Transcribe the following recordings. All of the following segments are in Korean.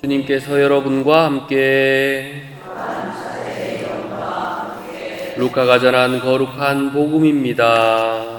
주님께서 여러분과 함께 루카가 전한 거룩한 복음입니다.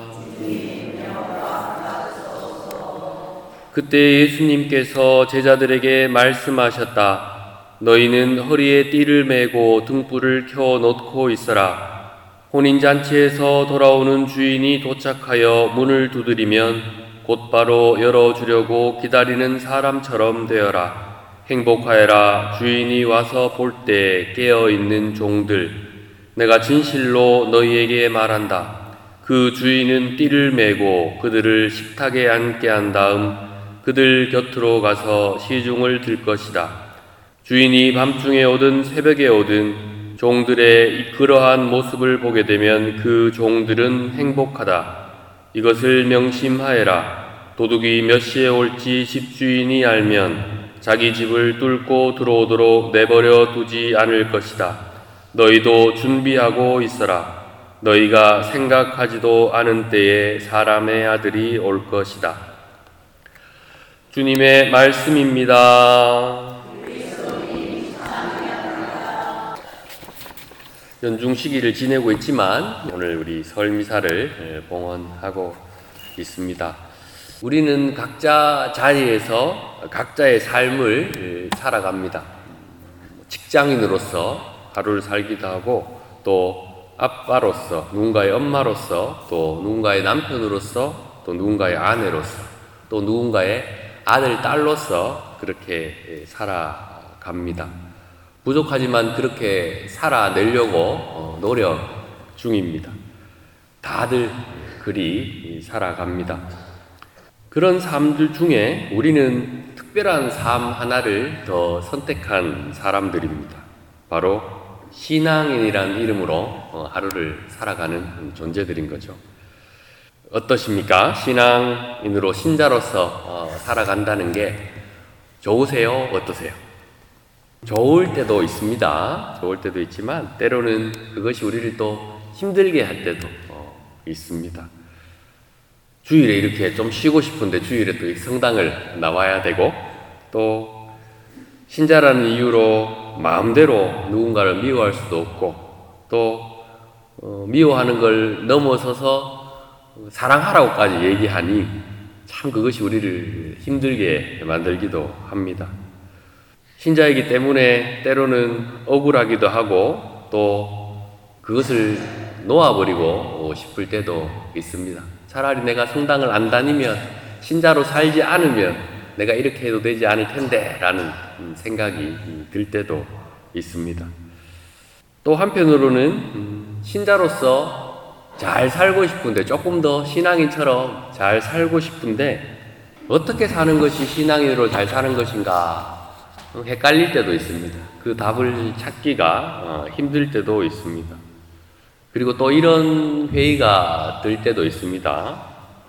그때 예수님께서 제자들에게 말씀하셨다. 너희는 허리에 띠를 메고 등불을 켜 놓고 있어라. 혼인잔치에서 돌아오는 주인이 도착하여 문을 두드리면 곧바로 열어주려고 기다리는 사람처럼 되어라. 행복하여라. 주인이 와서 볼 때 깨어있는 종들. 내가 진실로 너희에게 말한다. 그 주인은 띠를 메고 그들을 식탁에 앉게 한 다음 그들 곁으로 가서 시중을 들 것이다. 주인이 밤중에 오든 새벽에 오든 종들의 그러한 모습을 보게 되면 그 종들은 행복하다. 이것을 명심하여라. 도둑이 몇 시에 올지 집주인이 알면 자기 집을 뚫고 들어오도록 내버려 두지 않을 것이다. 너희도 준비하고 있어라. 너희가 생각하지도 않은 때에 사람의 아들이 올 것이다. 주님의 말씀입니다. 연중 시기를 지내고 있지만 오늘 우리 설 미사를 봉헌하고 있습니다. 우리는 각자 자리에서 각자의 삶을 살아갑니다. 직장인으로서 하루를 살기도 하고, 또 아빠로서, 누군가의 엄마로서, 또 누군가의 남편으로서, 또 누군가의 아내로서, 또 누군가의 아들, 딸로서 그렇게 살아갑니다. 부족하지만 그렇게 살아내려고 노력 중입니다. 다들 그리 살아갑니다. 그런 삶들 중에 우리는 특별한 삶 하나를 더 선택한 사람들입니다. 바로 신앙인이라는 이름으로 하루를 살아가는 존재들인 거죠. 어떠십니까? 신앙인으로 신자로서 살아간다는 게 좋으세요? 어떠세요? 좋을 때도 있습니다. 좋을 때도 있지만 때로는 그것이 우리를 또 힘들게 할 때도 있습니다. 주일에 이렇게 좀 쉬고 싶은데 주일에 또 성당을 나와야 되고, 또 신자라는 이유로 마음대로 누군가를 미워할 수도 없고, 또 미워하는 걸 넘어서서 사랑하라고까지 얘기하니 참 그것이 우리를 힘들게 만들기도 합니다. 신자이기 때문에 때로는 억울하기도 하고, 또 그것을 놓아버리고 싶을 때도 있습니다. 차라리 내가 성당을 안 다니면, 신자로 살지 않으면 내가 이렇게 해도 되지 않을 텐데 라는 생각이 들 때도 있습니다. 또 한편으로는 신자로서 잘 살고 싶은데, 조금 더 신앙인처럼 잘 살고 싶은데 어떻게 사는 것이 신앙인으로 잘 사는 것인가 헷갈릴 때도 있습니다. 그 답을 찾기가 힘들 때도 있습니다. 그리고 또 이런 회의가 들 때도 있습니다.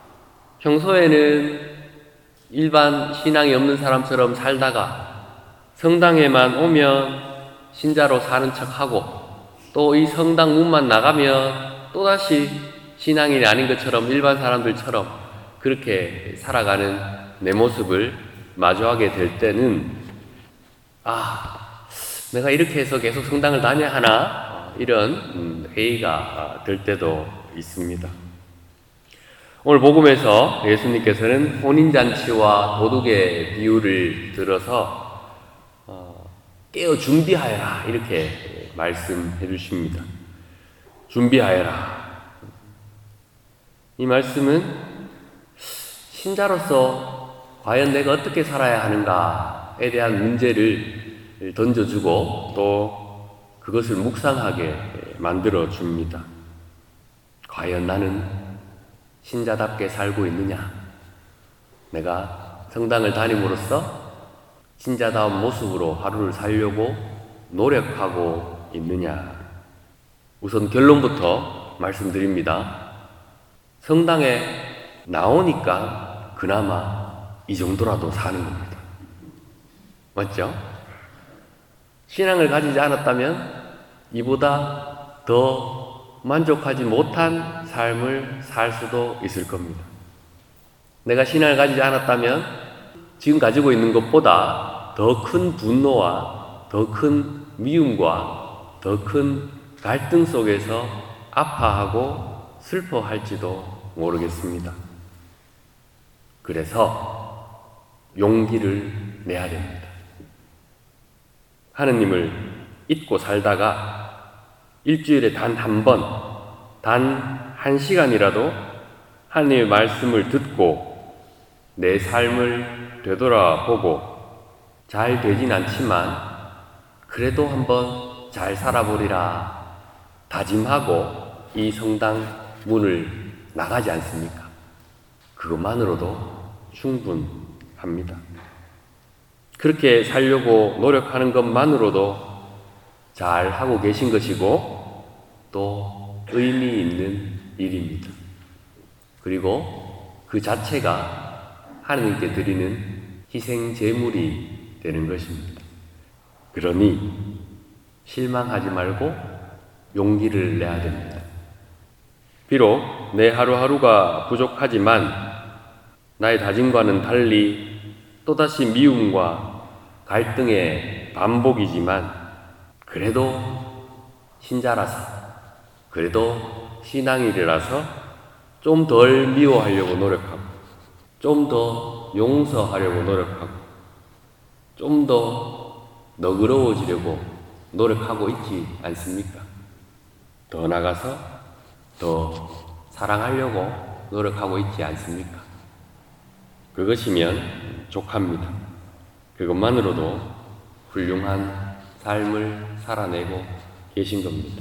평소에는 일반 신앙이 없는 사람처럼 살다가 성당에만 오면 신자로 사는 척하고, 또 이 성당 문만 나가면 또다시 신앙인이 아닌 것처럼 일반 사람들처럼 그렇게 살아가는 내 모습을 마주하게 될 때는 내가 이렇게 해서 계속 성당을 다녀야 하나? 이런 회의가 될 때도 있습니다. 오늘 복음에서 예수님께서는 혼인잔치와 도둑의 비유를 들어서 깨어 준비하여라 이렇게 말씀해 주십니다. 준비하여라. 이 말씀은 신자로서 과연 내가 어떻게 살아야 하는가에 대한 문제를 던져주고, 또 그것을 묵상하게 만들어줍니다. 과연 나는 신자답게 살고 있느냐? 내가 성당을 다님으로써 신자다운 모습으로 하루를 살려고 노력하고 있느냐? 우선 결론부터 말씀드립니다. 성당에 나오니까 그나마 이 정도라도 사는 겁니다. 맞죠? 신앙을 가지지 않았다면 이보다 더 만족하지 못한 삶을 살 수도 있을 겁니다. 내가 신앙을 가지지 않았다면 지금 가지고 있는 것보다 더 큰 분노와 더 큰 미움과 더 큰 갈등 속에서 아파하고 슬퍼할지도 모르겠습니다. 그래서 용기를 내야 됩니다. 하느님을 잊고 살다가 일주일에 단 한 번, 단 한 시간이라도 하느님의 말씀을 듣고 내 삶을 되돌아보고 잘 되진 않지만 그래도 한번 잘 살아보리라 다짐하고 이 성당 문을 나가지 않습니까? 그것만으로도 충분합니다. 그렇게 살려고 노력하는 것만으로도 잘 하고 계신 것이고 또 의미 있는 일입니다. 그리고 그 자체가 하느님께 드리는 희생 제물이 되는 것입니다. 그러니 실망하지 말고 용기를 내야 됩니다. 비록 내 하루하루가 부족하지만 나의 다짐과는 달리 또다시 미움과 갈등의 반복이지만 그래도 신자라서 그래도 신앙인이라서 좀 덜 미워하려고 노력하고 좀 더 용서하려고 노력하고 좀 더 너그러워지려고 노력하고 있지 않습니까? 더 나가서 더 사랑하려고 노력하고 있지 않습니까? 그것이면 족합니다. 그것만으로도 훌륭한 삶을 살아내고 계신 겁니다.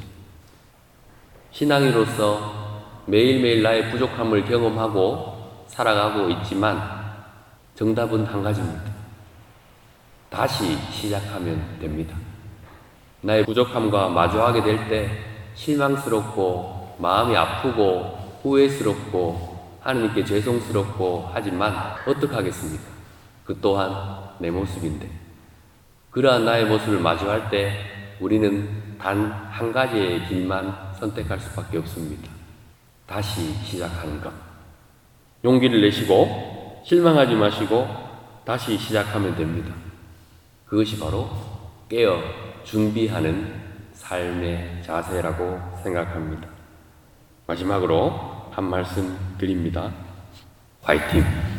신앙인으로서 매일매일 나의 부족함을 경험하고 살아가고 있지만 정답은 한 가지입니다. 다시 시작하면 됩니다. 나의 부족함과 마주하게 될 때 실망스럽고 마음이 아프고 후회스럽고 하느님께 죄송스럽고 하지만 어떡하겠습니까? 그 또한 내 모습인데 그러한 나의 모습을 마주할 때 우리는 단 한 가지의 길만 선택할 수밖에 없습니다. 다시 시작하는 것. 용기를 내시고 실망하지 마시고 다시 시작하면 됩니다. 그것이 바로 깨어 준비하는 삶의 자세라고 생각합니다. 마지막으로 한 말씀 드립니다. 화이팅!